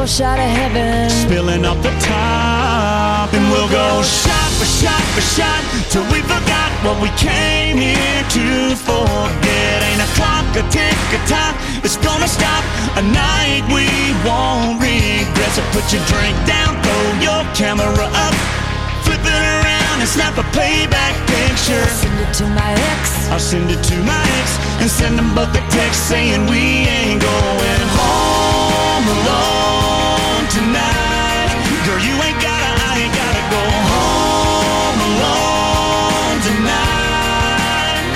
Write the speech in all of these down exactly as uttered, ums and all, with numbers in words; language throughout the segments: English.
little shot of heaven spilling off the top, and we'll go shot for shot for shot till we forgot what we came here to forget. Ain't a clock, a tick, a tock, it's gonna stop a night we won't regret. So put your drink down, throw your camera up, flip it around and snap a playback picture. I'll send it to my ex. I'll send it to my ex and send them both a text saying we ain't going home alone tonight. Girl, you ain't gotta, I ain't gotta go home alone tonight.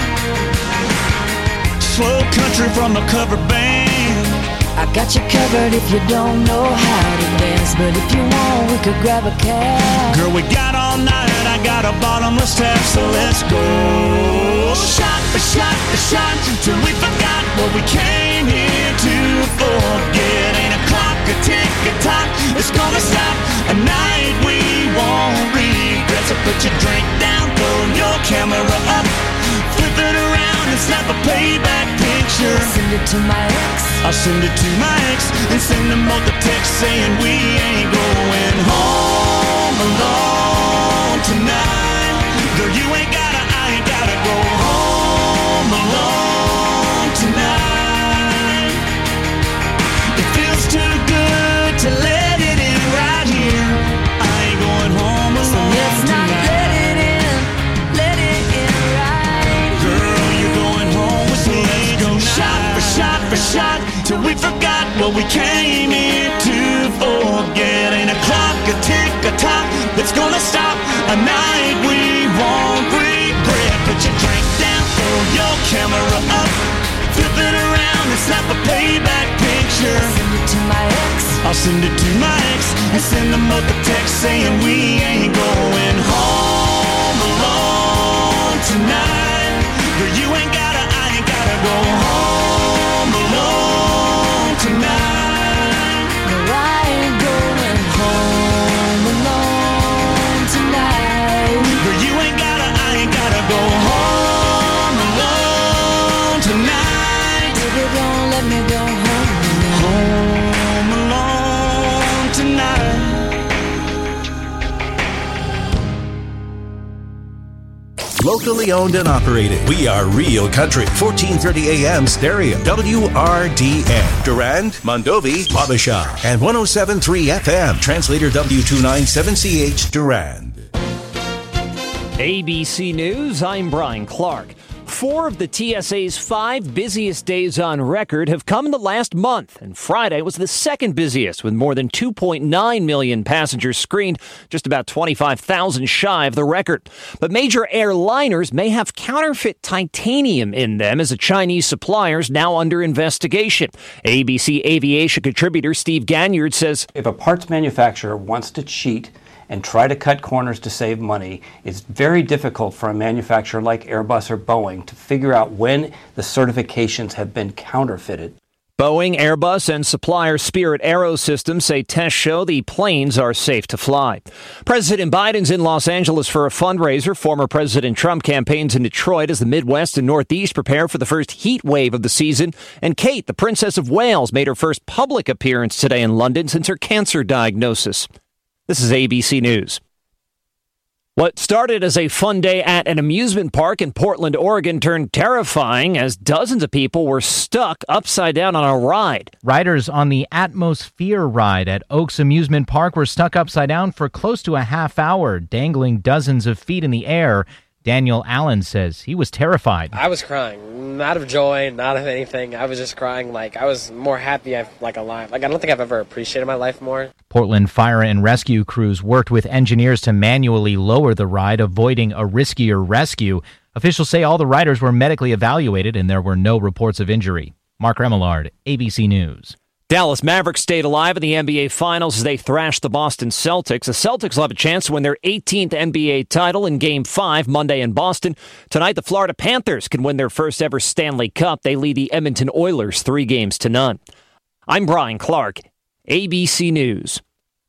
Slow country from a cover band. I got you covered if you don't know how to dance, but if you want, we could grab a cab. Girl, we got all night, I got a bottomless tap, so let's go. Shot for shot for shot, till we forgot what we came here to forget. Ain't a clock, a tick, a tock, it's gonna stop a night we won't regret. So put your drink down, throw your camera up, flip it around and snap a playback picture. I'll send it to my ex. I'll send it to my ex and send them both a text saying we ain't going home alone tonight. Girl, you ain't gotta, I ain't gotta go home alone tonight. It feels too good to let it in right here. I ain't going home alone So let's not tonight. let it in, let it in right. Girl, you're going home with me. Let's go shot for shot for shot till we forgot what we came here to forget. Ain't a clock, a tick, a tock that's gonna stop a night we won't regret. Put your drink down, throw your camera up, flip it around and snap a playback picture. Send it to my ex. I'll send it to my ex and send them both a text saying we ain't going home alone tonight. Girl, you ain't gotta, I ain't gotta go home alone tonight. No, I ain't going home alone tonight. Girl, you ain't gotta, I ain't gotta go home alone tonight. Baby, don't let me go home alone. Home alone tonight. Locally owned and operated. We are Real Country. fourteen thirty A M stereo. W R D N. Durand, Mondovi, Wabasha. And one oh seven point three F M. Translator W two ninety-seven C H Durand. A B C News, I'm Brian Clark. Four of the T S A's five busiest days on record have come in the last month, and Friday was the second busiest, with more than two point nine million passengers screened, just about twenty-five thousand shy of the record. But major airliners may have counterfeit titanium in them, as a Chinese supplier is now under investigation. A B C Aviation contributor Steve Ganyard says, If a parts manufacturer wants to cheat and try to cut corners to save money, it's very difficult for a manufacturer like Airbus or Boeing to figure out when the certifications have been counterfeited. Boeing, Airbus, and supplier Spirit Aerosystems say tests show the planes are safe to fly. President Biden's in Los Angeles for a fundraiser. Former President Trump campaigns in Detroit as the Midwest and Northeast prepare for the first heat wave of the season. And Kate, the Princess of Wales, made her first public appearance today in London since her cancer diagnosis. This is A B C News. What started as a fun day at an amusement park in Portland, Oregon, turned terrifying as dozens of people were stuck upside down on a ride. Riders on the Atmosphere ride at Oaks Amusement Park were stuck upside down for close to a half hour, dangling dozens of feet in the air. Daniel Allen says he was terrified. I was crying, not of joy, not of anything. I was just crying like I was more happy, like alive. Like I don't think I've ever appreciated my life more. Portland fire and rescue crews worked with engineers to manually lower the ride, avoiding a riskier rescue. Officials say all the riders were medically evaluated and there were no reports of injury. Mark Remillard, A B C News. Dallas Mavericks stayed alive in the N B A Finals as they thrashed the Boston Celtics. The Celtics will have a chance to win their eighteenth N B A title in Game five Monday in Boston. Tonight, the Florida Panthers can win their first ever Stanley Cup. They lead the Edmonton Oilers three games to none. I'm Brian Clark, A B C News.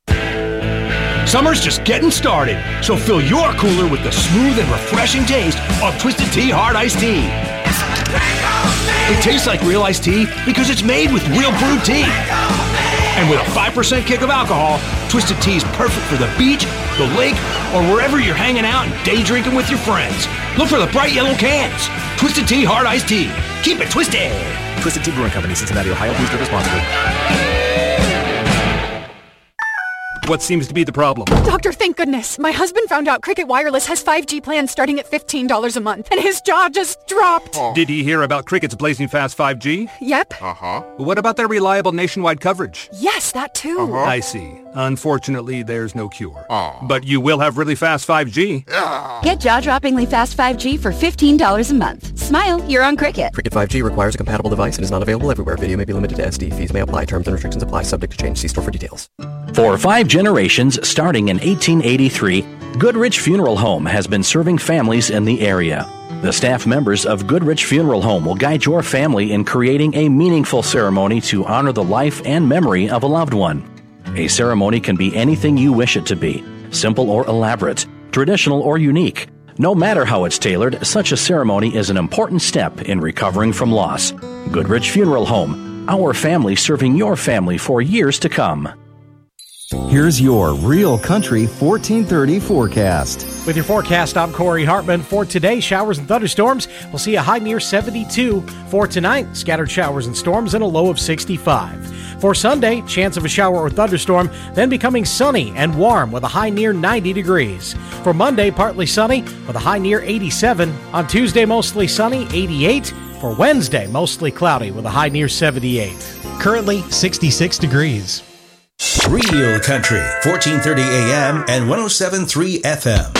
Summer's just getting started, so fill your cooler with the smooth and refreshing taste of Twisted Tea Hard Iced Tea. It tastes like real iced tea because it's made with real brewed tea. And with a five percent kick of alcohol, Twisted Tea is perfect for the beach, the lake, or wherever you're hanging out and day drinking with your friends. Look for the bright yellow cans. Twisted Tea Hard Iced Tea. Keep it twisted. Twisted Tea Brewing Company, Cincinnati, Ohio. Please drink responsibly. What seems to be the problem? Doctor, thank goodness. My husband found out Cricket Wireless has five G plans starting at fifteen dollars a month, and his jaw just dropped. Oh. Did he hear about Cricket's blazing fast five G? Yep. Uh-huh. What about their reliable nationwide coverage? Yes, that too. Uh-huh. I see. Unfortunately, there's no cure. Oh. But you will have really fast five G. Get jaw-droppingly fast five G for fifteen dollars a month. Smile, you're on Cricket. Cricket five G requires a compatible device and is not available everywhere. Video may be limited to S D. Fees may apply. Terms and restrictions apply. Subject to change. See store for details. For five generations, starting in eighteen eighty-three, Goodrich Funeral Home has been serving families in the area. The staff members of Goodrich Funeral Home will guide your family in creating a meaningful ceremony to honor the life and memory of a loved one. A ceremony can be anything you wish it to be, simple or elaborate, traditional or unique. No matter how it's tailored, such a ceremony is an important step in recovering from loss. Goodrich Funeral Home, our family serving your family for years to come. Here's your Real Country fourteen thirty forecast. With your forecast, I'm Corey Hartman. For today, showers and thunderstorms. We'll see a high near seventy-two. For tonight, scattered showers and storms and a low of sixty-five. For Sunday, chance of a shower or thunderstorm, then becoming sunny and warm with a high near ninety degrees. For Monday, partly sunny with a high near eighty-seven. On Tuesday, mostly sunny, eighty-eight. For Wednesday, mostly cloudy with a high near seventy-eight. Currently, sixty-six degrees. Real Country, fourteen thirty A M and one oh seven point three F M.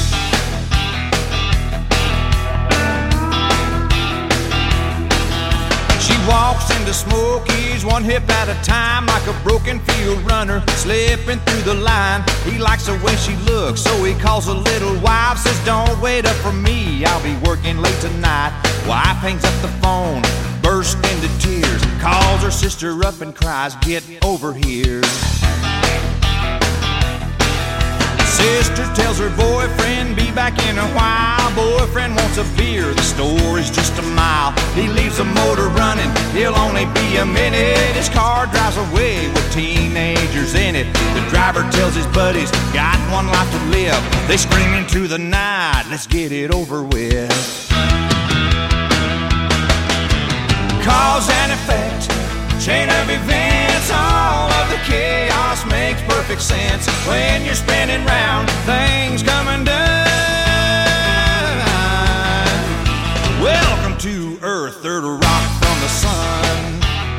She walks into Smokies one hip at a time, like a broken field runner slipping through the line. He likes the way she looks, so he calls a little wife, says don't wait up for me, I'll be working late tonight. Wife hangs up the phone, bursts into tears, calls her sister up and cries, get over here. Sister tells her boyfriend, be back in a while. Boyfriend wants a beer, the store is just a mile. He leaves the motor running, he'll only be a minute. His car drives away with teenagers in it. The driver tells his buddies, got one life to live. They scream into the night, let's get it over with. Cause and effect, chain of events, all of the chaos makes perfect sense. When you're spinning round, things come undone. Welcome to Earth, third rock from the sun.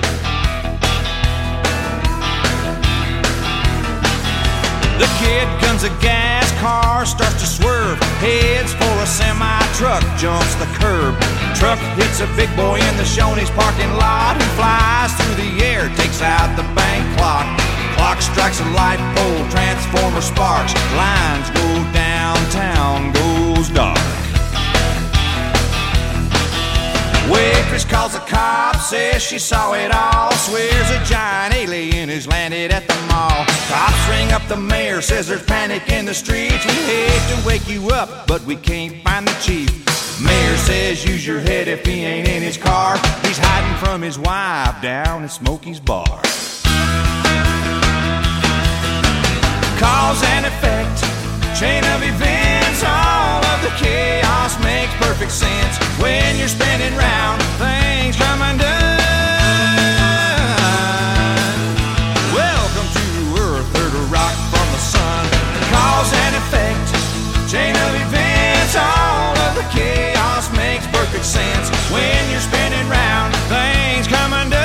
The kid guns a gas, car starts to swerve, heads for a semi-truck, jumps the curb. Truck hits a big boy in the Shoney's parking lot. He flies through the air, takes out the bank clock. Clock strikes a light pole, transformer sparks. Lines go downtown, goes dark. Waitress calls the cops, says she saw it all. Swears a giant alien has landed at the mall. Cops ring up the mayor, says there's panic in the streets. We hate to wake you up, but we can't find the chief. Mayor says use your head if he ain't in his car. He's hiding from his wife down at Smokey's bar. Cause and effect, chain of events, all of the chaos makes perfect sense. When you're spinning round, things come undone. Welcome to Earth, third rock from the sun. Cause and effect, chain of events, all of the chaos makes perfect sense. When you're spinning round, things come undone.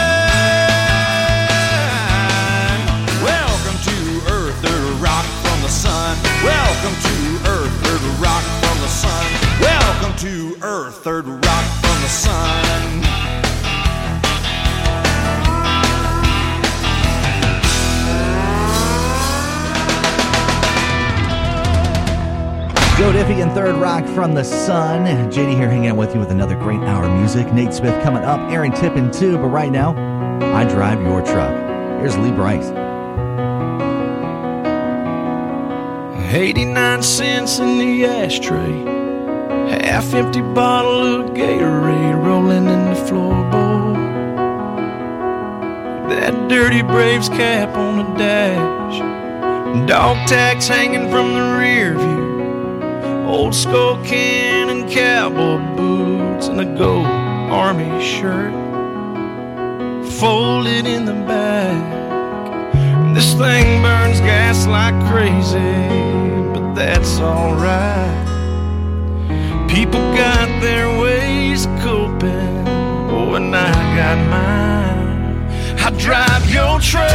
Welcome to Earth, third rock from the sun. Welcome to Earth, third rock from the sun. Welcome to Earth, third rock from the sun. Joe Diffie and Third Rock from the Sun. J D here hanging out with you with another great hour of music. Nate Smith coming up, Aaron Tippin too, but right now, I drive your truck. Here's Lee Bright. eighty-nine cents in the ashtray, half empty bottle of Gatorade rolling in the floorboard. that dirty Braves cap on the dash, dog tags hanging from the rear view, old skull can and cowboy boots, and a gold army shirt folded in the back. This thing burns gas like crazy, but that's alright. People got their ways of coping, oh, and I got mine. I drive your truck,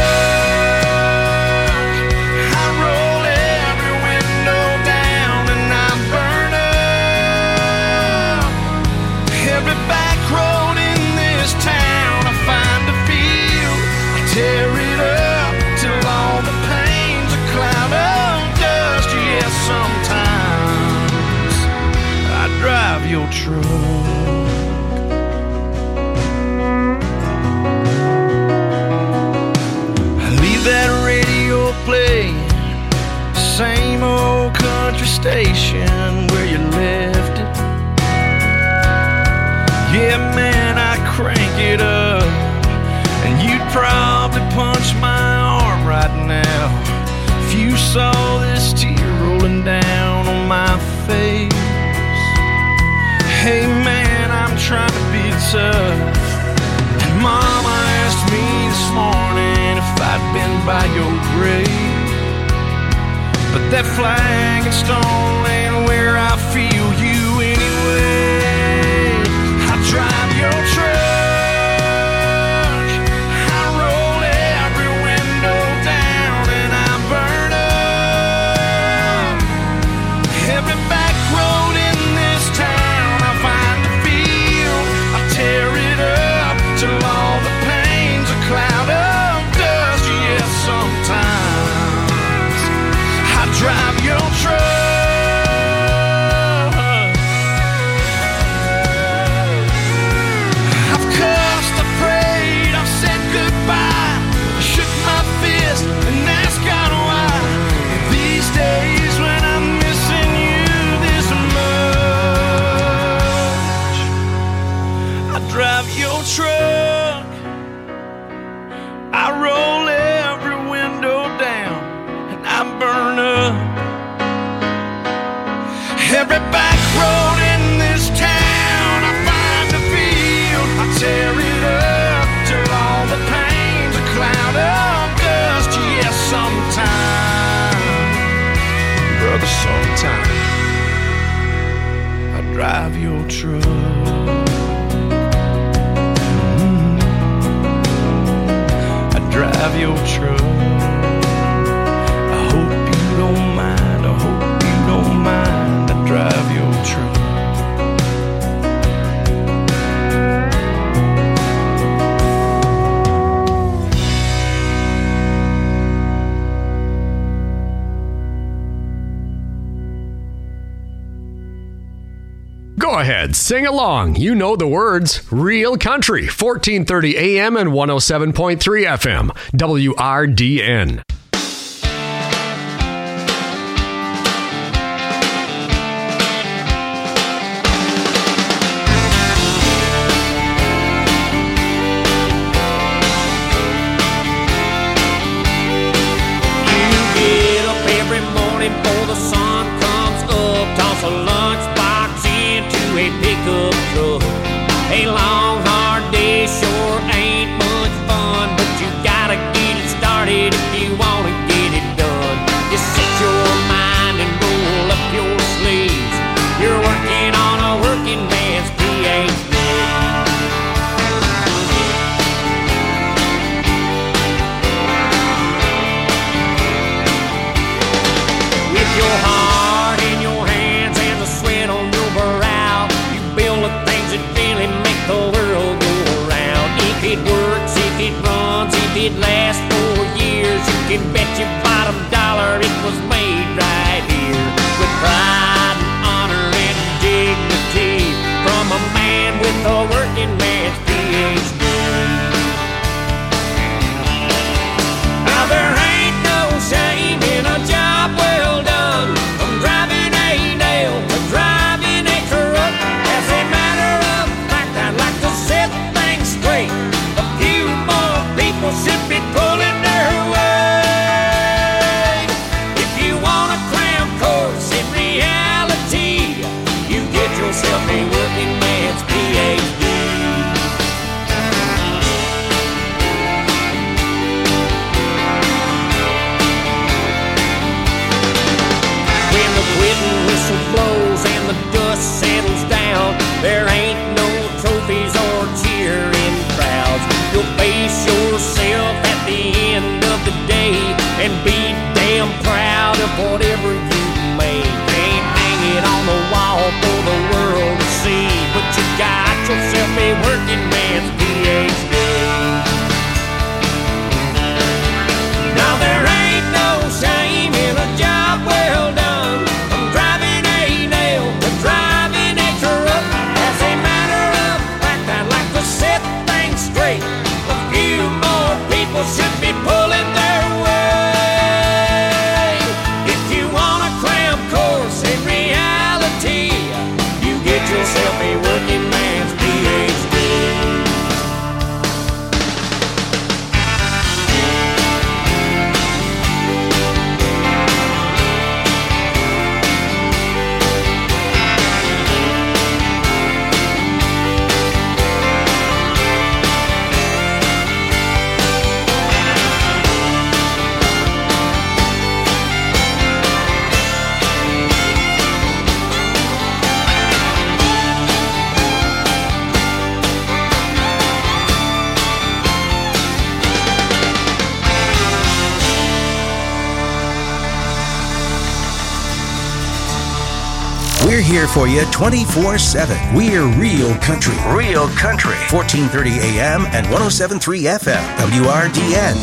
I roll every window down, and I burn up every back road in this town. I find a field, I tear it up till all the pain's a cloud of dust. Yes, sometimes I drive your truck. That radio playing, same old country station where you left it. Yeah, man, I crank it up, and you'd probably punch my arm right now if you saw this tear rolling down on my face. Hey, man, I'm trying to be tough, and Mama asked me this morning if I'd been by your grave, but that flag and stone ain't where I feel you anyway. I drive your truck, I roll every window down, and I burn up every back road in this town. I find a field, I tear it up till all the pain's a cloud of dust. Yes, sometimes I drive your truck. I've cussed, I prayed, I've said goodbye, shook my fist and asked God why. These days when I'm missing you this much, I drive your truck, I roll every window down, and I burn up every back road in this town. I find a field, I tear it up till all the pain's a cloud of dust. Yes, sometime, brother, sometime I drive your truck. Drive your truck. I hope you don't mind, I hope you don't mind. I drive your truck. Go ahead, sing along. You know the words. Real Country, fourteen thirty A M and one oh seven point three F M, W R D N. A long, hard day sure ain't much fun, but you gotta get it started if you wanna get it done. Just set your mind and roll up your sleeves. You're working on a working man's P H D. With your heart in your hands and the sweat on your brow, you build the things that really make the world go around. If it works, if it runs, if it lasts for years, you can bet your bottom dollar it was made right here. With pride and honor and dignity from a man with a working man's P H D. Now there ain't no shame in a job well done, from driving a nail to driving a truck. As a matter of fact, I'd like to set things straight. A few more people should whatever you make. Can't hang it on the wall for the world to see, but you got yourself a working man's P H D. Now there ain't no shame in a job well done. I'm driving a nail, but driving a truck. As a matter of fact, I'd like to set things straight. A few more people should be pulling their weight. If you want a cram course in reality, you get yourself a working man's P H D. We're here for you twenty-four seven. We're Real Country. Real Country. fourteen thirty A M and one oh seven point three F M. W R D N.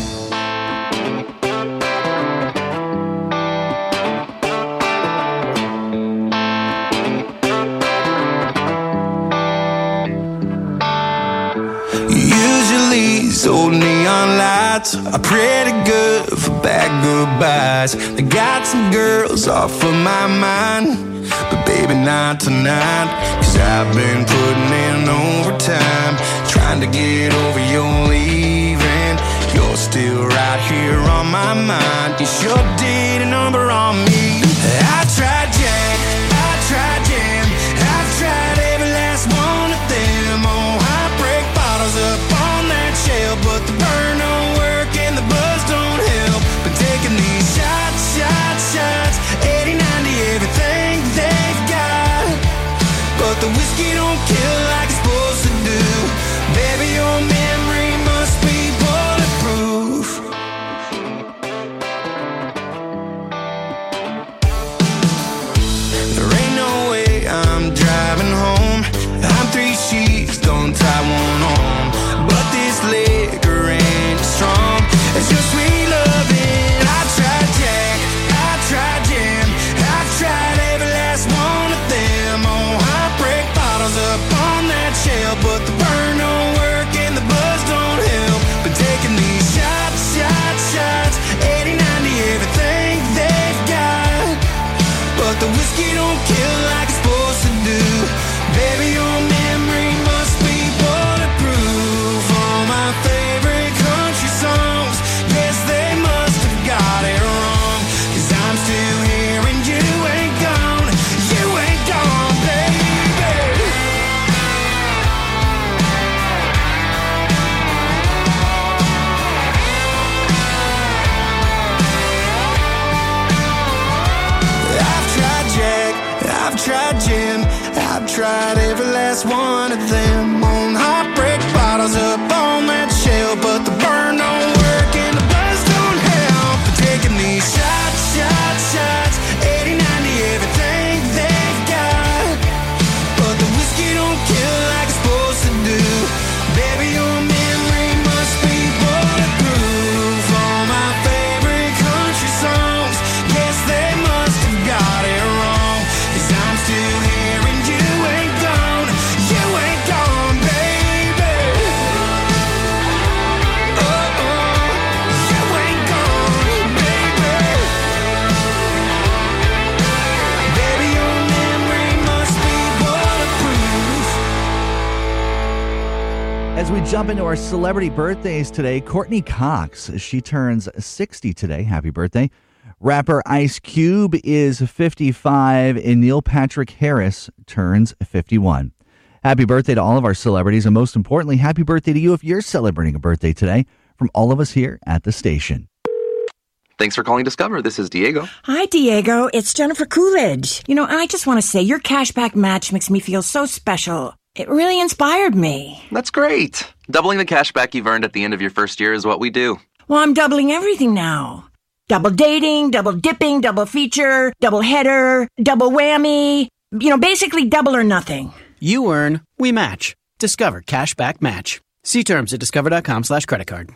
Usually these old neon lights are pretty good for bad goodbyes. They got some girls off of my mind, but baby not tonight. Cause I've been putting in overtime, trying to get over your leaving. You're still right here on my mind. You sure did a number on me. I tried Jack, I tried Jim, I've tried every last one of them. Oh, I break bottles up on that shelf, but the burn don't work and the buzz don't help. But taking these shots, shots, shots, eighty, ninety, everything they've got. But the whiskey don't kill like it's supposed to do. Baby, your memory must be bulletproof. There ain't no way I'm driving home. I'm three sheets, don't tie one on. But this liquor ain't strong as your sweet loving. I tried Jack, I tried Jim, I've tried every last one of them. Oh, I break bottles up on that shelf, but the burn don't work and the buzz don't help. But taking these shots, shots, shots, eighty, ninety, everything they've got. But the whiskey don't kill like it's supposed to do. Baby, your memory must be bulletproof. All my favorite country songs, yes, they must have got it wrong. Cause I'm still here and you ain't gone. You ain't gone, baby. I've tried Jack, I've tried Jim, I've tried every last one of them. On hot break bottles up on that shelf, but the burn don't work and the buzz don't help. But taking these shots, shots, shots, eighty, ninety, everything they've got. But the whiskey don't kill like it's supposed to do. Baby, your memory must be bulletproof. All my favorite country songs, yes, they must have got it wrong. Cause I'm still here and you ain't gone. You ain't gone, baby. Oh, oh, you ain't gone, baby. Baby, your memory must be bulletproof. As we jump into our celebrity birthdays today, Courtney Cox, she turns sixty today. Happy birthday. Rapper Ice Cube is fifty-five, and Neil Patrick Harris turns fifty-one. Happy birthday to all of our celebrities, and most importantly, happy birthday to you if you're celebrating a birthday today, from all of us here at the station. Thanks for calling Discover. This is Diego. Hi, Diego. It's Jennifer Coolidge. You know, I just want to say your cashback match makes me feel so special. It really inspired me. That's great. Doubling the cash back you've earned at the end of your first year is what we do. Well, I'm doubling everything now. Double dating, double dipping, double feature, double header, double whammy. You know, basically double or nothing. You earn, we match. Discover Cashback Match. See terms at discover.com slash credit card.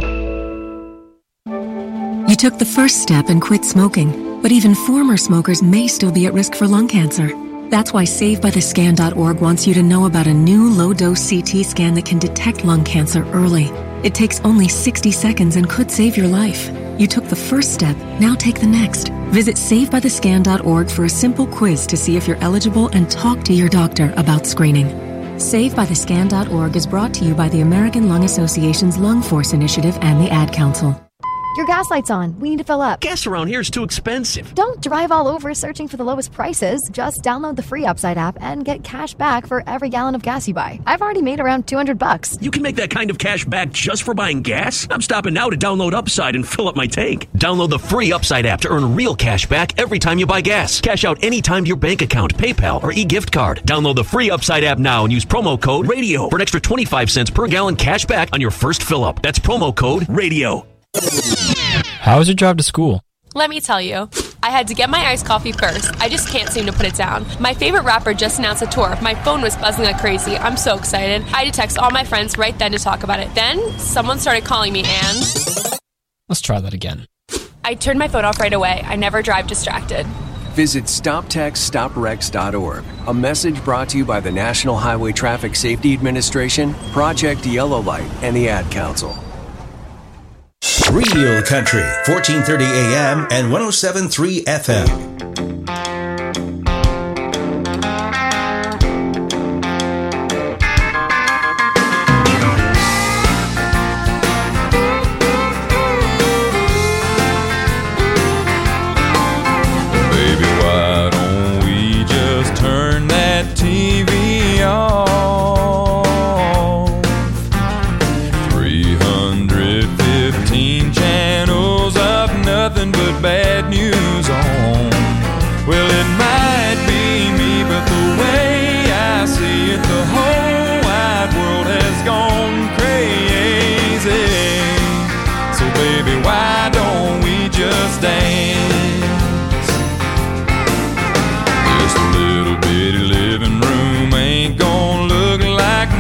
You took the first step and quit smoking, but even former smokers may still be at risk for lung cancer. That's why save by the scan dot org wants you to know about a new low-dose C T scan that can detect lung cancer early. It takes only sixty seconds and could save your life. You took the first step, now take the next. Visit save by the scan dot org for a simple quiz to see if you're eligible and talk to your doctor about screening. save by the scan dot org is brought to you by the American Lung Association's Lung Force Initiative and the Ad Council. Your gas light's on. We need to fill up. Gas around here is too expensive. Don't drive all over searching for the lowest prices. Just download the free Upside app and get cash back for every gallon of gas you buy. I've already made around two hundred bucks. You can make that kind of cash back just for buying gas? I'm stopping now to download Upside and fill up my tank. Download the free Upside app to earn real cash back every time you buy gas. Cash out anytime to your bank account, PayPal, or e-gift card. Download the free Upside app now and use promo code RADIO for an extra twenty-five cents per gallon cash back on your first fill up. That's promo code RADIO. How was your drive to school? Let me tell you. I had to get my iced coffee first. I just can't seem to put it down. My favorite rapper just announced a tour. My phone was buzzing like crazy. I'm so excited. I had to text all my friends right then to talk about it. Then, someone started calling me and... Let's try that again. I turned my phone off right away. I never drive distracted. Visit stop text stop wrecks dot org. A message brought to you by the National Highway Traffic Safety Administration, Project Yellow Light, and the Ad Council. Real Country, fourteen thirty A M and one oh seven point three F M. Bad news on. Well, it might be me, but the way I see it, the whole wide world has gone crazy. So baby, why don't we just dance? This little bitty living room ain't gonna look like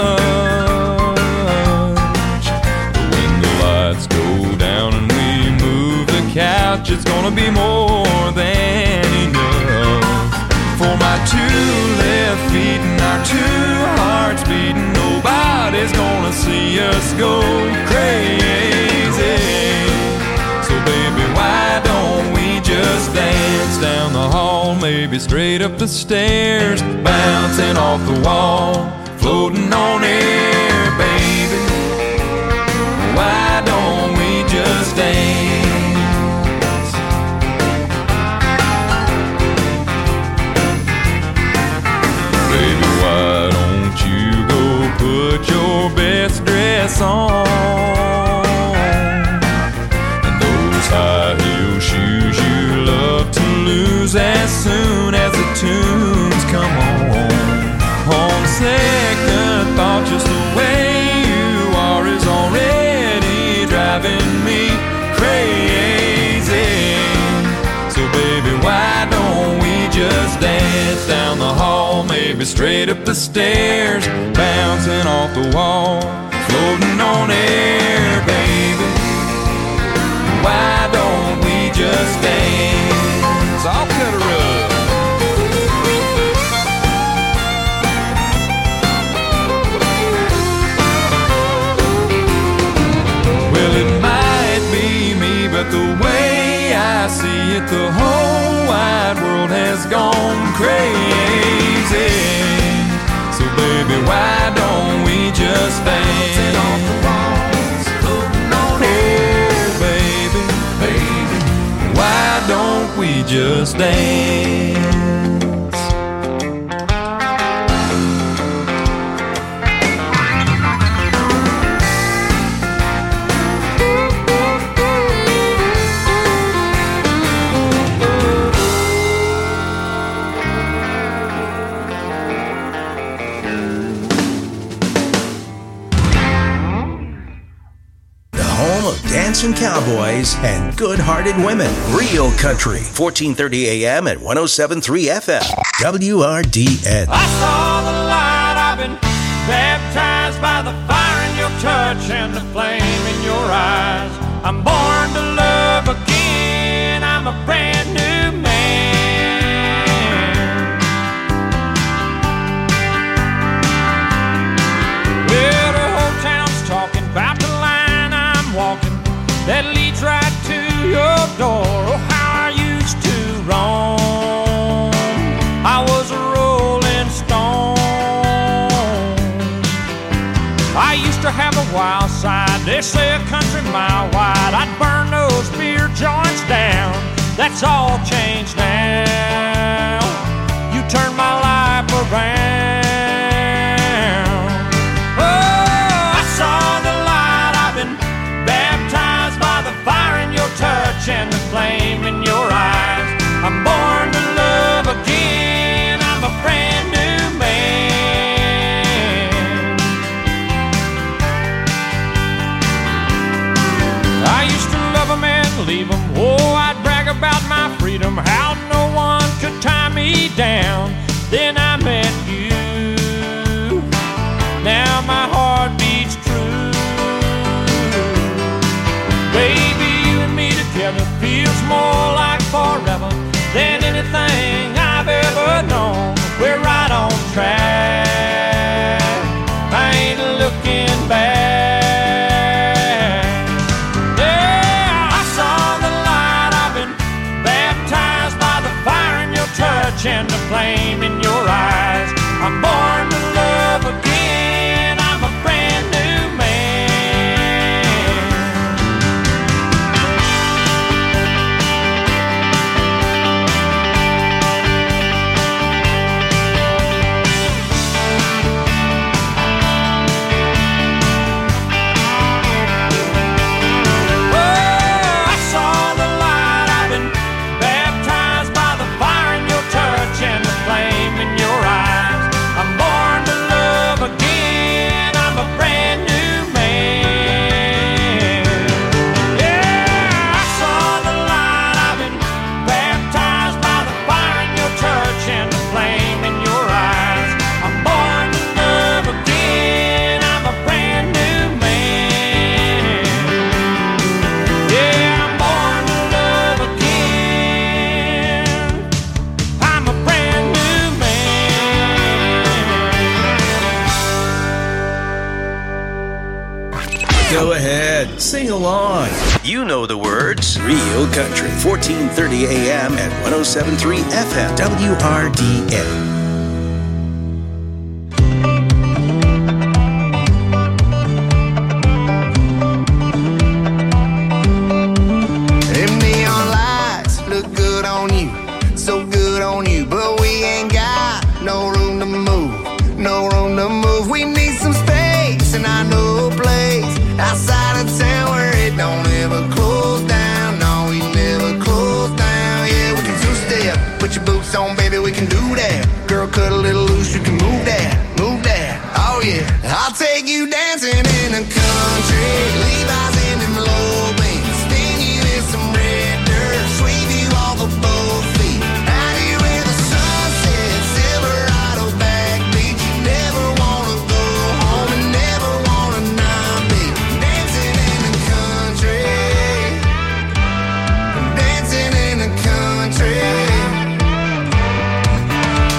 much, but when the lights go down and couch, it's gonna be more than enough for my two left feet and our two hearts beating. Nobody's gonna see us go crazy. So baby, why don't we just dance down the hall, maybe straight up the stairs, bouncing off the wall, floating on air, baby. Why don't we just dance? Put your best dress on and those high heel shoes you love to lose as soon as the tunes come on. On second thought, just the way you are is already driving me crazy. So baby, why don't we just dance down the hall, maybe straight up the stairs, bouncing off the wall, floating on air, baby. Why don't we just dance? I'll cut her up. Well, it might be me, but the way I see it, the whole wide world has gone crazy. So baby, why don't we just dance? Off the walls, floating on air, baby, baby. Why don't we just dance? Southern cowboys and good-hearted women. Real Country, fourteen thirty A M at one oh seven point three F M. W R D N. I saw the light. I've been baptized by the fire in your touch and the flame in your eyes. I'm born to love again. I'm a brand new man. Well, the whole town's talking about the line I'm walking that leads right to your door. Oh, how I used to roam. I was a rolling stone. I used to have a wild side. They say a country mile wide. I'd burn those beer joints down. That's all changed now. You turned my life around. Oh, I saw the light. I've been baptized by the fire in your touch and the flame in your eyes. I'm born to love again. I'm a brand new man. I used to love them and leave them. Oh, I'd brag about my freedom, how no one could tie me down. Then I met you. Now my heart beats true. Baby, you and me together feels more like forever than anything I've ever known. We're right on track. I ain't looking back. Yeah, I saw the light. I've been baptized by the fire in your touch and the flame in your eyes. I'm born to love again. I'm a brand new man. Oh, I saw the light. I've been baptized by the fire in your touch and the flame in your eyes. I'm born to love again. I'm a brand new man. Yeah, I saw the light. I've been baptized by the fire in your touch and the flame in your eyes. I'm born to love again. I'm a brand new man. Yeah, I'm born to love again. I'm a brand new man. Go ahead, sing along. You know the words. Real Country, fourteen thirty A M at one oh seven point three F M. W R D N. Them neon lights look good on you, so good on you, but we ain't got no room to move, no room to move. We need some space, and I know a place outside of town where it don't ever close down. No, we never close down. Yeah, we can two-step, put your boots on, baby, we can do that. Girl, cut a little loose, you can move that, move that. Oh yeah, I'll take you dancing in the country, Levi's in them low beams, spin you in some red dirt, sweep you off of both feet, out here where the sunset, Silverado backbeat. You never wanna go home and never wanna not be dancing in the country, dancing in the country.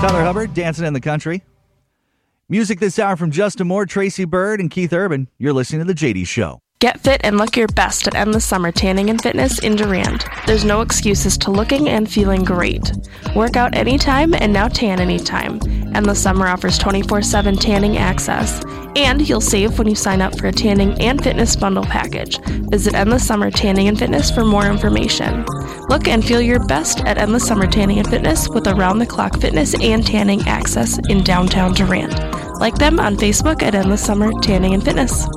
Tyler Hubbard, Dancing in the Country. Music this hour from Justin Moore, Tracy Bird, and Keith Urban. You're listening to The J D Show. Get fit and look your best at Endless Summer Tanning and Fitness in Durand. There's no excuses to looking and feeling great. Work out anytime and now tan anytime. Endless Summer offers twenty-four seven tanning access. And you'll save when you sign up for a tanning and fitness bundle package. Visit Endless Summer Tanning and Fitness for more information. Look and feel your best at Endless Summer Tanning and Fitness with around-the-clock fitness and tanning access in downtown Durand. Like them on Facebook at Endless Summer Tanning and Fitness.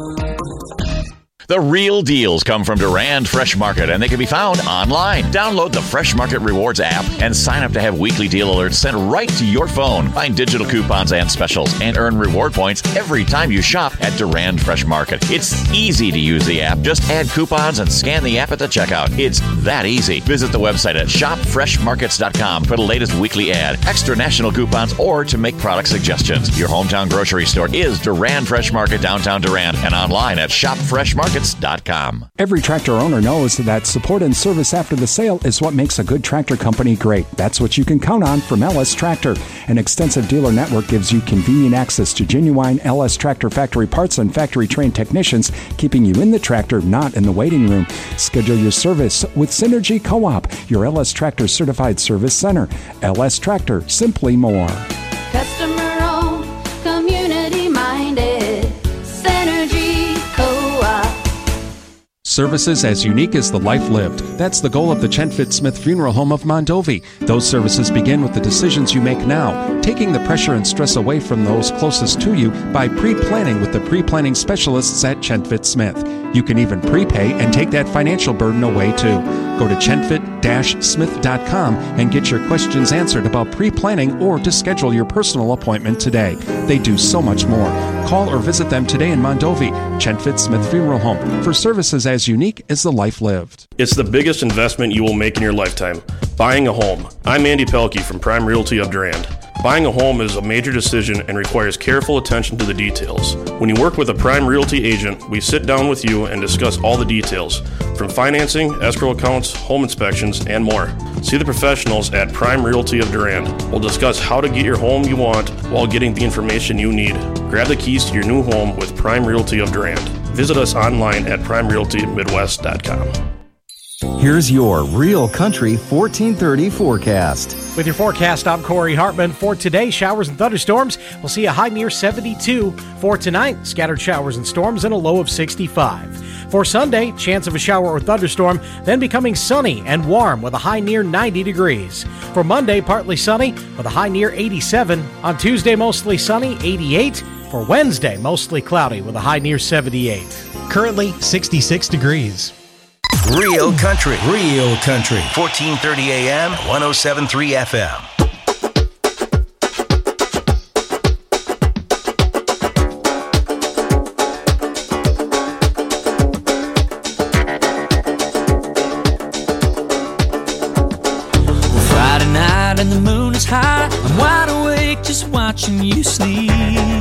The real deals come from Durand Fresh Market, and they can be found online. Download the Fresh Market Rewards app and sign up to have weekly deal alerts sent right to your phone. Find digital coupons and specials and earn reward points every time you shop at Durand Fresh Market. It's easy to use the app. Just add coupons and scan the app at the checkout. It's that easy. Visit the website at shop fresh markets dot com for the latest weekly ad, extra national coupons, or to make product suggestions. Your hometown grocery store is Durand Fresh Market, downtown Durand, and online at shop fresh markets dot com. Every tractor owner knows that support and service after the sale is what makes a good tractor company great. That's what you can count on from L S Tractor. An extensive dealer network gives you convenient access to genuine L S Tractor factory parts and factory-trained technicians, keeping you in the tractor, not in the waiting room. Schedule your service with Synergy Co-op, your L S Tractor certified service center. L S Tractor, simply more. Customer-owned, community-minded, Synergy Co-op. Services as unique as the life lived. That's the goal of the Chenfit Smith Funeral Home of Mondovi. Those services begin with the decisions you make now, taking the pressure and stress away from those closest to you by pre-planning with the pre-planning specialists at Chenfit Smith. You can even prepay and take that financial burden away too. Go to chenfit dash smith dot com and get your questions answered about pre-planning or to schedule your personal appointment today. They do so much more. Call or visit them today in Mondovi, Chenfit Smith Funeral Home, for services as unique as the life lived. It's the biggest investment you will make in your lifetime, buying a home. I'm Andy Pelkey from Prime Realty of Durand. Buying a home is a major decision and requires careful attention to the details. When you work with a Prime Realty agent, we sit down with you and discuss all the details, from financing, escrow accounts, home inspections, and more. See the professionals at Prime Realty of Durand. We'll discuss how to get your home you want while getting the information you need. Grab the keys to your new home with Prime Realty of Durand. Visit us online at prime realty midwest dot com. Here's your Real Country fourteen thirty forecast. With your forecast, I'm Corey Hartman. For today, showers and thunderstorms. We'll see a high near seventy-two. For tonight, scattered showers and storms and a low of sixty-five. For Sunday, chance of a shower or thunderstorm, then becoming sunny and warm with a high near ninety degrees. For Monday, partly sunny with a high near eighty-seven. On Tuesday, mostly sunny, eighty-eight. For Wednesday, mostly cloudy with a high near seventy-eight. Currently, sixty-six degrees. Real Country, Real Country, fourteen thirty A M, one oh seven point three F M. Friday night and the moon is high. I'm wide awake just watching you sleep.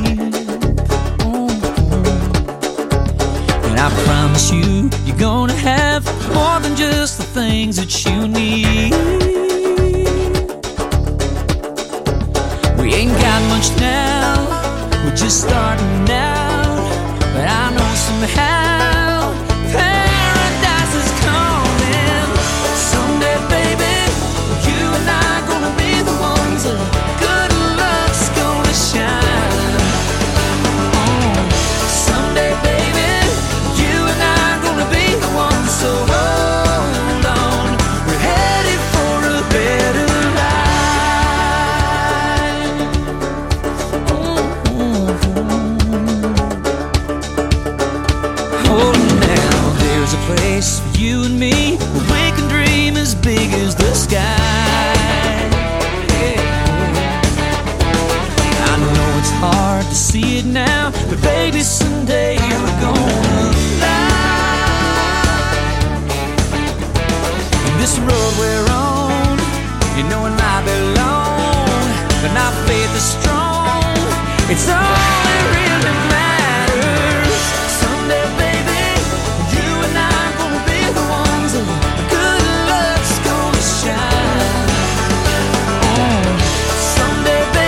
And I promise you, you're gonna have more than just the things that you need. We ain't got much now, we're just starting out. But I know somehow paradise is coming. Someday, baby, you and I gonna be the ones that good luck's gonna shine. Oh, someday, baby, so hold on, we're headed for a better life. Oh, now there's a place for you and me where we can dream as big as the sky. Yeah. I know it's hard to see it now, but baby, someday we're gonna fly. This road we're on, you know it might be long, but our faith is strong. It's all that really matters. Someday, baby, you and I are gonna be the ones that good luck's gonna shine. Oh, someday, baby.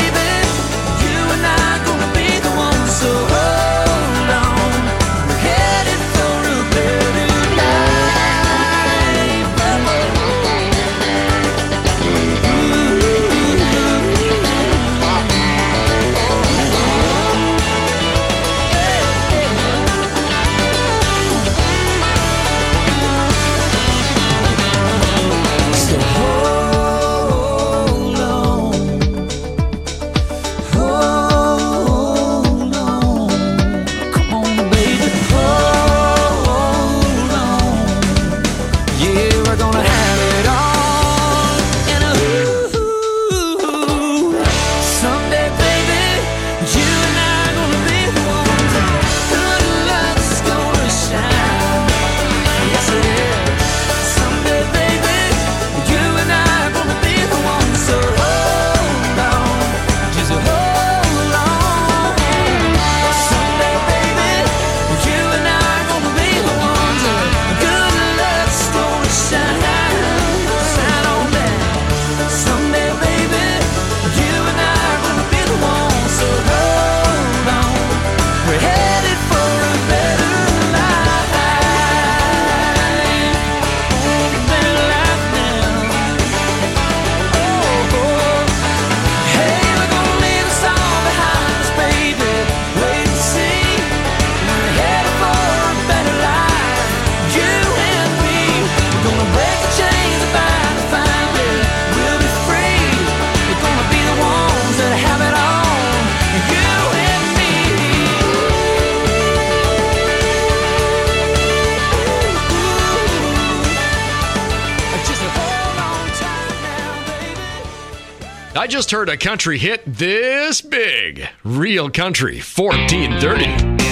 I just heard a country hit this big. Real Country fourteen thirty.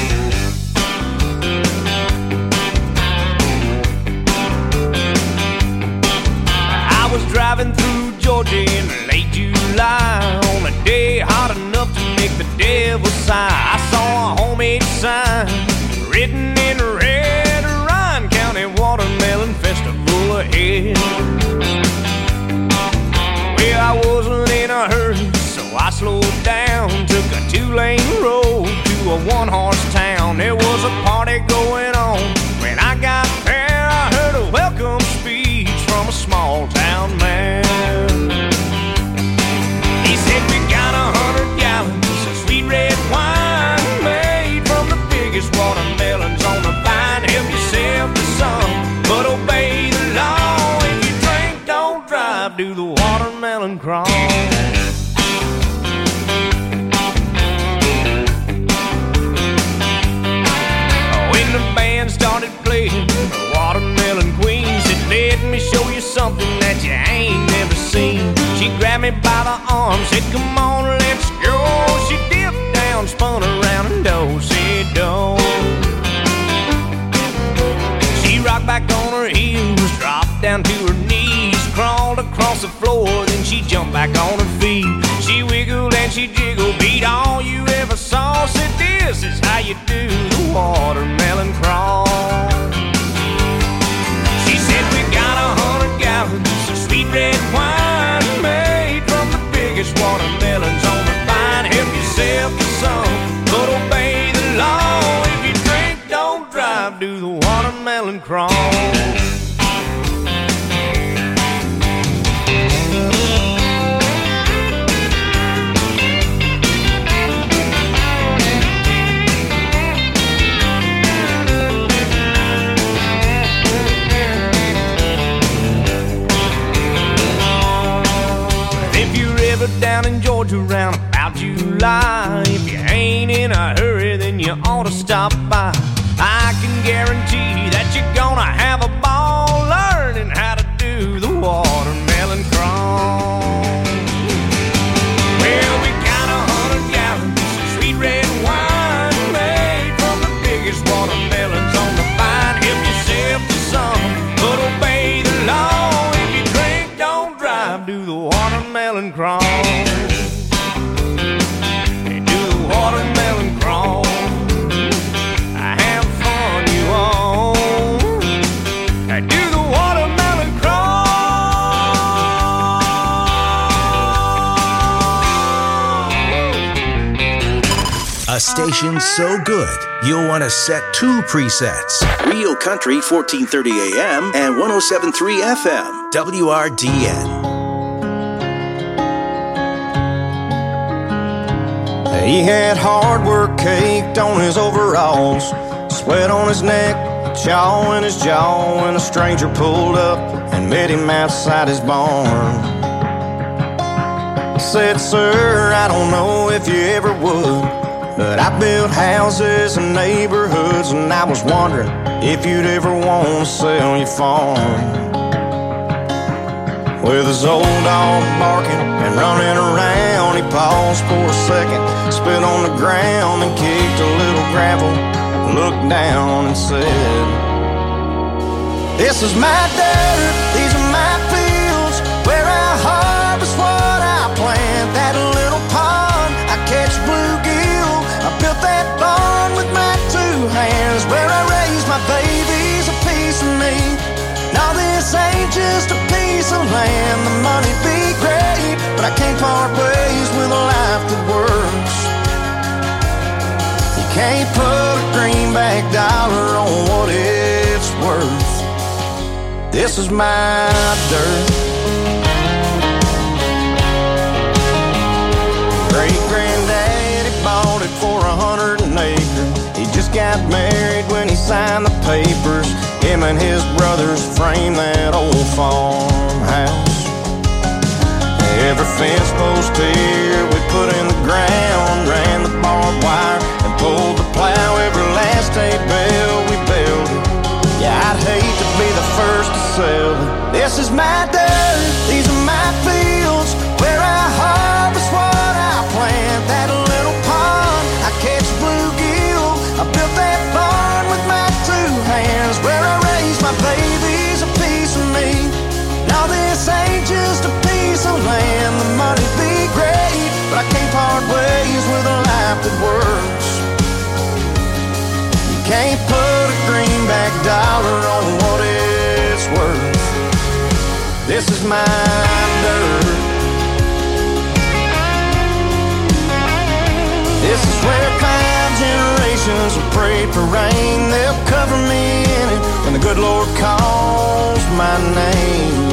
I was driving through Georgia in late July on a day hot enough to make the devil sigh. I saw a homemade sign written in red, Ryan County Watermelon Festival ahead. Well, I wasn't in a hurry, so I slowed down, took a two-lane road to a one-horse town. There was a party going on. When I got there, I heard a welcome speech from a small-town man. He said, we got a hundred gallons of sweet red wine made from the biggest watermelons on the vine. Help yourself to some, but obey the law. If you drink, don't drive, do the watermelon crawl. When the band started playing the Watermelon Queen, said, let me show you something that you ain't never seen. She grabbed me by the arm, said, come on, let's go. She dipped down, spun around, and do-si-do. She rocked back on her heels, dropped down to her knees, crawled across the floor, then she jumped back on her feet. She wiggled and she jiggled, beat all you ever saw. Said, this is how you do the watermelon crawl. She said, we got a hundred gallons of sweet red wine made from the biggest watermelons on the vine. Help yourself to some, but obey the law. If you drink, don't drive, do the watermelon crawl. Down in Georgia around about July, if you ain't in a hurry, then you ought to stop by. I can guarantee that you're gonna have a ball learning how to do the watermelon crawl. Well, we got a hundred gallons of sweet red wine made from the biggest watermelons on the vine. Help yourself to some, but obey the law. If you drink, don't drive, do the watermelon crawl. Hey, do the watermelon crawl. Have fun, you all. Hey, do the watermelon crawl. A station so good, you'll want to set two presets. Real Country fourteen thirty A M and one oh seven point three F M, W R D N. He had hard work caked on his overalls, sweat on his neck, chaw in his jaw, when a stranger pulled up and met him outside his barn. He said, sir, I don't know if you ever would, but I built houses and neighborhoods, and I was wondering if you'd ever want to sell your farm. With his old dog barking and running around, he paused for a second, spit on the ground and kicked a little gravel, looked down and said, this is my dirt, these are my fields, where I harvest what I plant. That little pond, I catch bluegill, I built that barn with my two hands, where I raise my babies, a piece of me. Now this ain't just a piece of land, the money be great, but I can't part ways with a life that works. You can't put a greenback dollar on what it's worth. This is my dirt. Great-granddaddy bought it for a hundred an acre. He just got married when he signed the papers. Him and his brothers framed that old farmhouse. Every fence post here we put in the ground, ran the barbed wire and pulled the plow. Every last hay bale we built. Yeah, I'd hate to be the first to sell it. This is my dirt, these are my fields, where I is my dirt. This is where cloud generations will pray for rain. They'll cover me in it when the good Lord calls my name.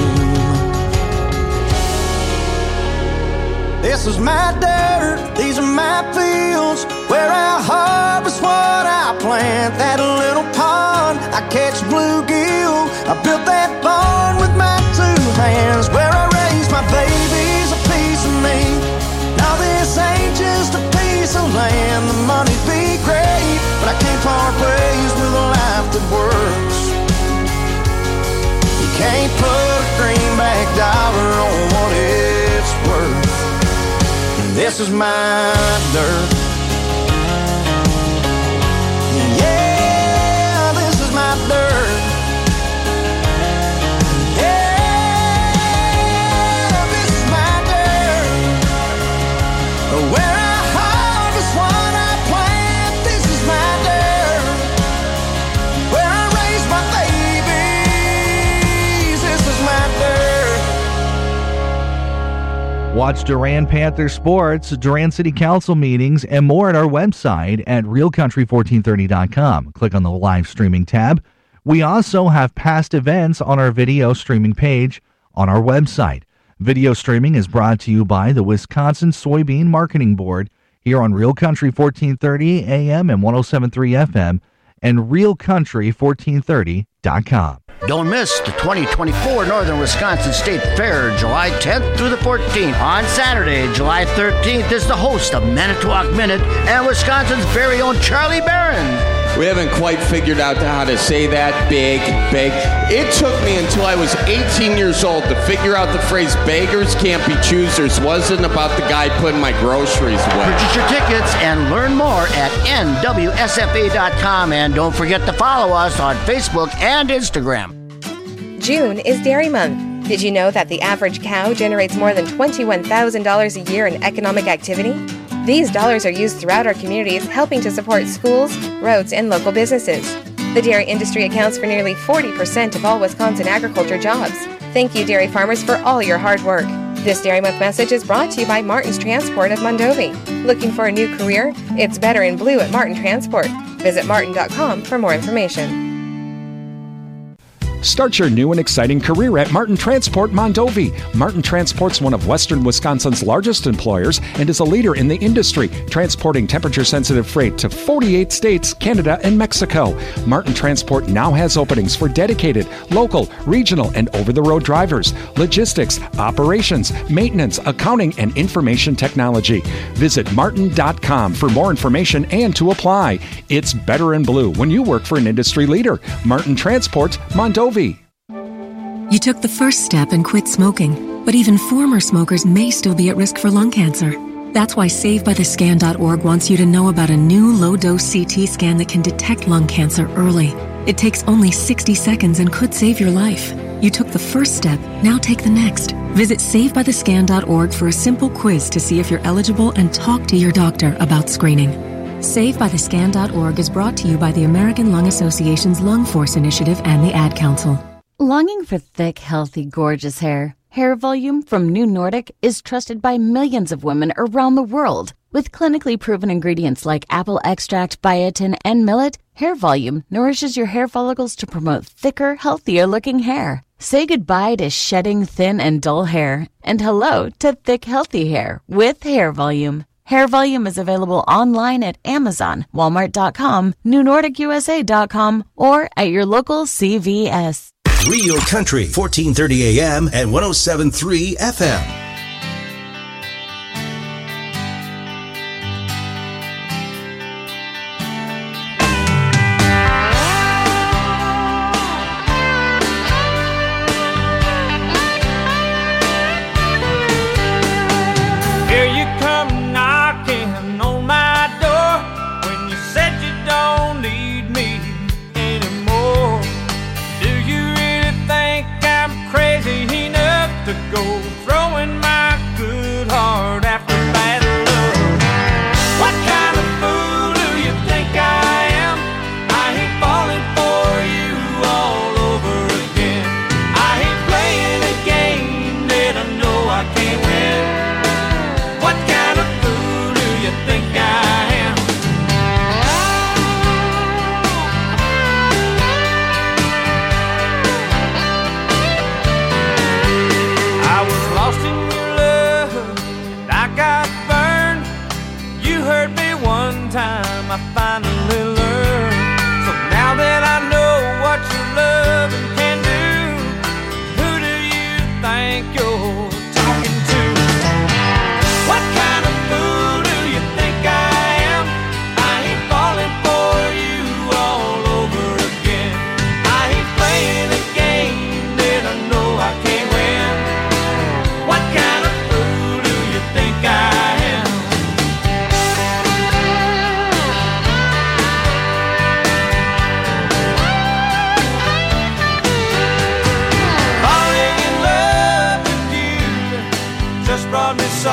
This is my dirt, these are my fields, where I harvest what I plant. That little pond, I catch bluegill. I built that barn with my two hands, where I raise my babies, a piece of me. Now this ain't just a piece of land. The money be great, but I can't part ways with a life that works. You can't put a greenback dollar on what it's worth. This is my dirt. Yeah, this is my dirt. Yeah, this is my dirt. Where I harvest what I plant. This is my dirt. Where I raise my babies. This is my dirt. Watch Durand Panther sports, Durand City Council meetings, and more at our website at real country fourteen thirty dot com. Click on the live streaming tab. We also have past events on our video streaming page on our website. Video streaming is brought to you by the Wisconsin Soybean Marketing Board here on Real Country fourteen thirty A M and one oh seven point three F M and real country fourteen thirty dot com. Don't miss the twenty twenty-four Northern Wisconsin State Fair, July tenth through the fourteenth. On Saturday, July thirteenth, is the host of Manitowoc Minute and Wisconsin's very own Charlie Barron. We haven't quite figured out how to say that, big, big. It took me until I was eighteen years old to figure out the phrase beggars can't be choosers wasn't about the guy putting my groceries away. Purchase your tickets and learn more at N W S F A dot com, and don't forget to follow us on Facebook and Instagram. June is Dairy Month. Did you know that the average cow generates more than twenty-one thousand dollars a year in economic activity? These dollars are used throughout our communities, helping to support schools, roads, and local businesses. The dairy industry accounts for nearly forty percent of all Wisconsin agriculture jobs. Thank you, dairy farmers, for all your hard work. This Dairy Month message is brought to you by Martin's Transport of Mondovi. Looking for a new career? It's better in blue at Martin Transport. Visit martin dot com for more information. Start your new and exciting career at Martin Transport Mondovi. Martin Transport's one of Western Wisconsin's largest employers and is a leader in the industry, transporting temperature-sensitive freight to forty-eight states, Canada, and Mexico. Martin Transport now has openings for dedicated, local, regional, and over-the-road drivers, logistics, operations, maintenance, accounting, and information technology. Visit martin dot com for more information and to apply. It's better in blue when you work for an industry leader. Martin Transport Mondovi. You took the first step and quit smoking, but even former smokers may still be at risk for lung cancer. That's why save by the scan dot org wants you to know about a new low-dose C T scan that can detect lung cancer early. It takes only sixty seconds and could save your life. You took the first step, now take the next. Visit save by the scan dot org for a simple quiz to see if you're eligible and talk to your doctor about screening. save by the scan dot org is brought to you by the American Lung Association's Lung Force Initiative and the Ad Council. Longing for thick, healthy, gorgeous hair? Hair Volume from New Nordic is trusted by millions of women around the world. With clinically proven ingredients like apple extract, biotin, and millet, Hair Volume nourishes your hair follicles to promote thicker, healthier-looking hair. Say goodbye to shedding thin and dull hair, and hello to thick, healthy hair with Hair Volume. Hair Volume is available online at Amazon, Walmart dot com, New Nordic U S A dot com, or at your local C V S. Real Country, fourteen thirty A M and one oh seven point three F M. Here you come knocking on my door when you said you don't need me anymore. Do you really think I'm crazy enough to go throwing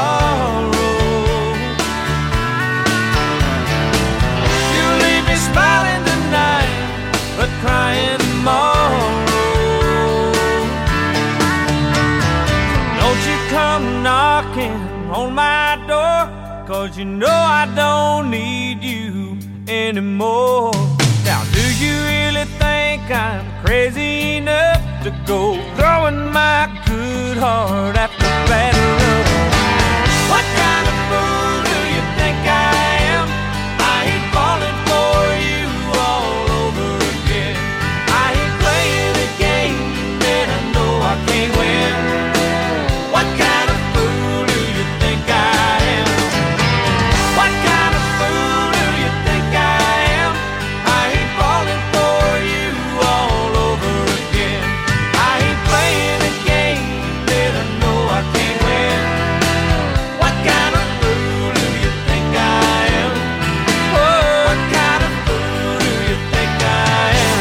sorrow. You leave me smiling tonight, but crying tomorrow. Don't you come knocking on my door, 'cause you know I don't need you anymore. Now do you really think I'm crazy enough to go throwing my good heart after bad luck? What kind of fool do you think I am? I ain't falling for you all over again. I ain't playing a game that I know I can't win. What kind of fool do you think I am? What kind of fool do you think I am? I ain't falling for you all over again. I ain't playing a game that I know I can't win. What kind of fool do you think I am? Oh, what kind of fool do you think I am?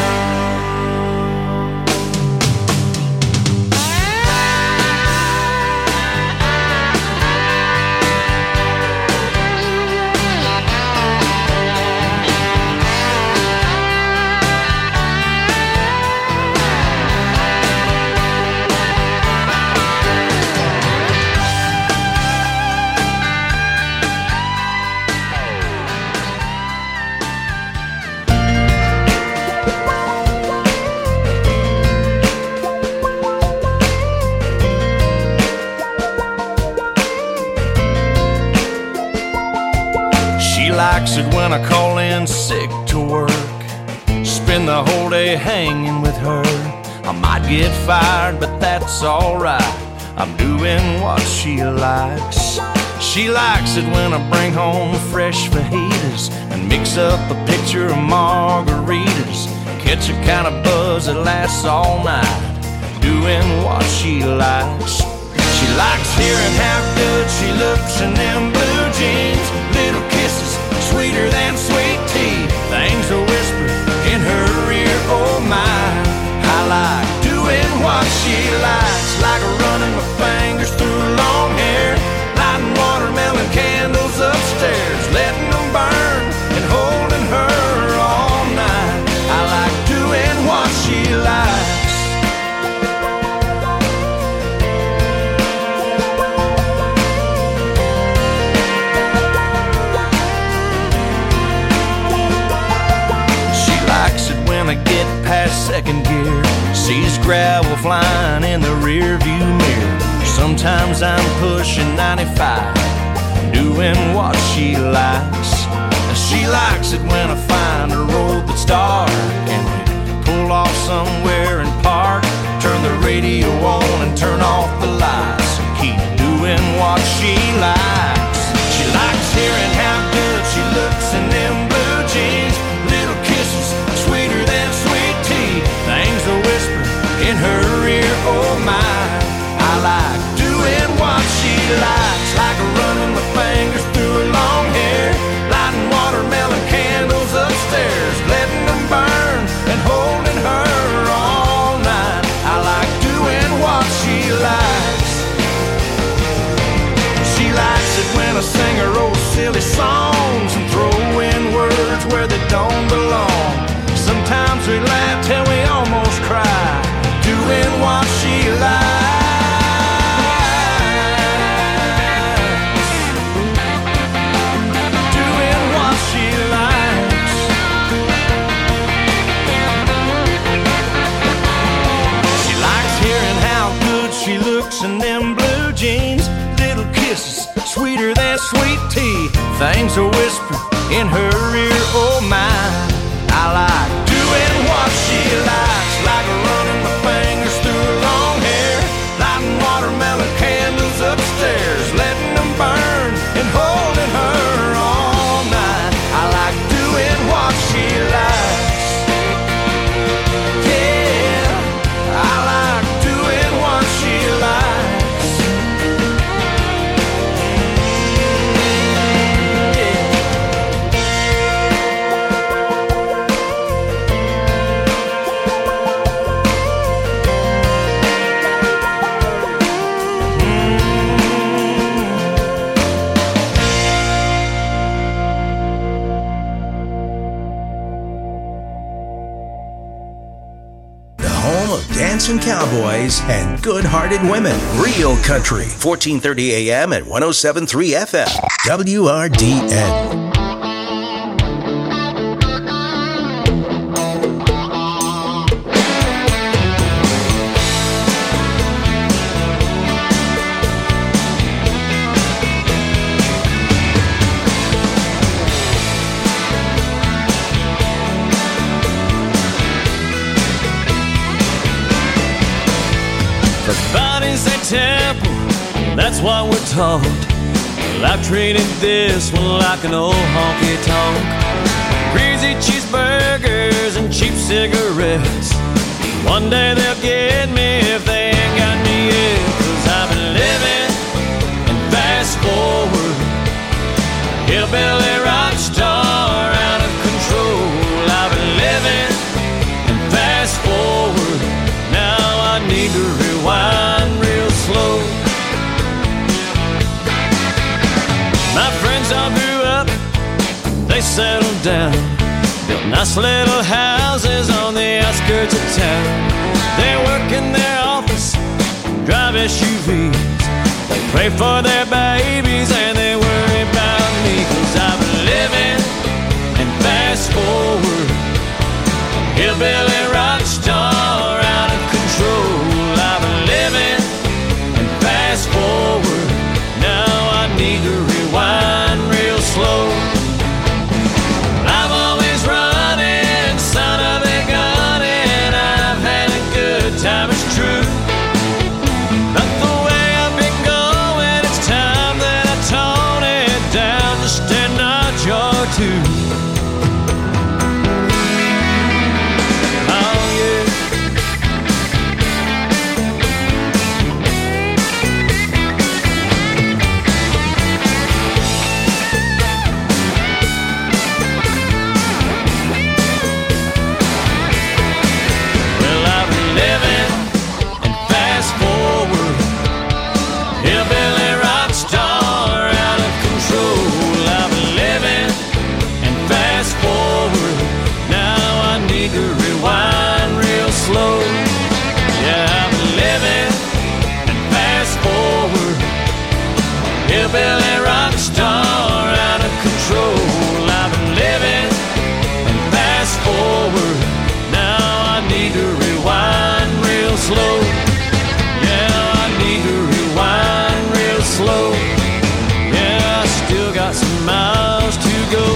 She likes it when I call in sick to work, spend the whole day hanging with her. I might get fired, but that's alright, I'm doing what she likes. She likes it when I bring home fresh fajitas and mix up a picture of margaritas, catch a kind of buzz that lasts all night, doing what she likes. She likes hearing how good she looks in them blue jeans, little kisses sweeter than sweet tea, things are whispered in her ear, oh my. I like doing what she likes, like running my fingers through long hair, lighting watermelon candles upstairs, letting them burn and holding her all night. I like doing what she likes. I get past second gear, sees gravel flying in the rear view mirror. Sometimes I'm pushing ninety-five, doing what she likes. And she likes it when I find a road that's dark and we pull off somewhere and park, turn the radio on and turn off the lights and keep doing what she likes. She likes hearing how good she looks in them blue jeans, little kisses sweeter than sweet tea, things are whispered in her ear, oh my. I like doing what she likes, like running my fingers through her long hair, lighting watermelon candles upstairs, letting them burn and holding her all night. I like doing what she likes. She likes it when I sing her old silly songs and throw in words where they don't belong. Sometimes we laugh till we almost cry, doing what she likes. Doing what she likes. She likes hearing how good she looks in them blue jeans, little kisses sweeter than sweet tea, things are whispered in her ear, oh my. I like doing what she likes, like running my fingers through her long hair, lighting watermelon candles upstairs, letting them burn and holding her all night. I like doing what she likes. Yeah, I like doing what she likes. handsome cowboys and good-hearted women. Real Country, fourteen thirty A M and one oh seven point three F M. W R D N. Temple, that's what we're taught. Well, I've traded this one like an old honky-tonk. Greasy cheeseburgers and cheap cigarettes. One day they'll get me if they ain't got me yet. Cause I've been living in fast forward, hillbilly rock star out of control. I've been living in fast forward, now I need to rewind real slow. My friends all grew up, they settled down, built nice little houses on the outskirts of town. They work in their office, drive S U Vs, they pray for their babies and they worry about me. Cause I've been living in fast forward, hillbilly rock star out of control. I've been living in fast forward, now I need to rewind real slow. I'm always running, son of a gun, and I've had a good time, it's true. But the way I've been going, it's time that I tone it down just a notch or two. Hillbilly rock star out of control. I've been living and fast forward, now I need to rewind real slow. Yeah, I need to rewind real slow. Yeah, I still got some miles to go.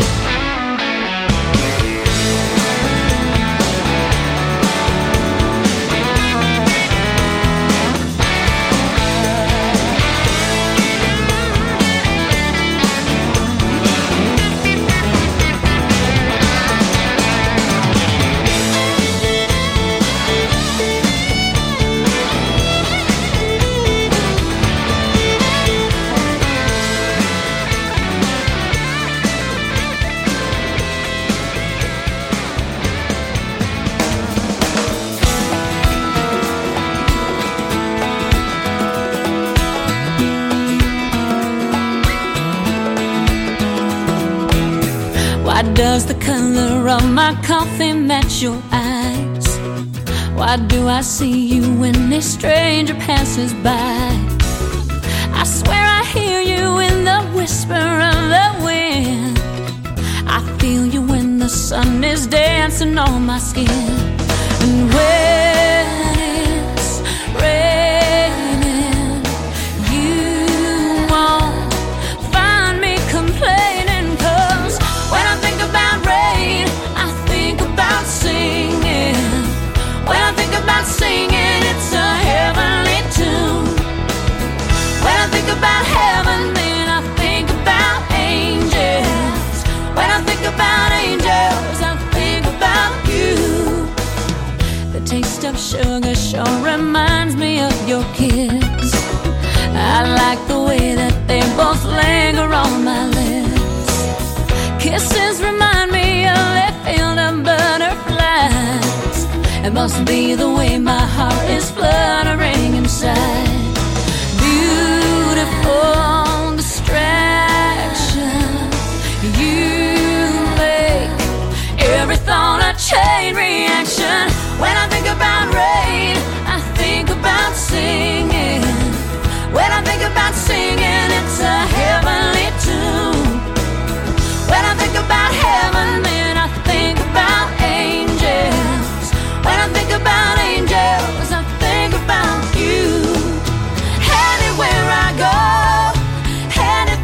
Why does the color of my coffee match your eyes? Why do I see you when a stranger passes by? I swear I hear you in the whisper of the wind. I feel you when the sun is dancing on my skin. And when it's raining, you won't find me complaining. Cause when I think about rain, I think about singing. When I think about singing, it's a heavenly tune. When I think about heaven, then I think about angels. When I think about angels, I think about you. The taste of sugar sure reminds me of your kiss. I like the way that they both linger on my lips. Kisses remind me of a field of butterflies. It must be the way my heart is fluttering inside.